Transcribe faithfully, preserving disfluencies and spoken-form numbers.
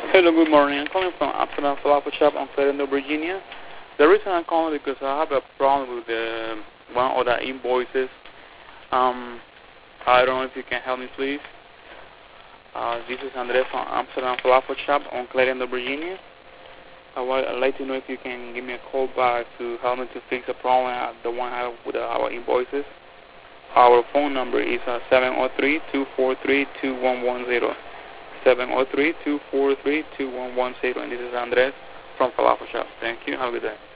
Hello, good morning. I'm calling from Amsterdam Falafel Shop on Clarendon, Virginia. The reason I'm calling is because I have a problem with the, one of the invoices. Um, I don't know if you can help me, please. Uh, this is Andres from Amsterdam Falafel Shop on Clarendon, Virginia. I would I'd like to know if you can give me a call back to help me to fix the problem, uh, the one I have with uh, our invoices. Our phone number is uh, seven zero three, two four three, two one one zero. seven zero three, two four three, two one one zero. And this is Andres from Falafel Shop. Thank you. Have a good day.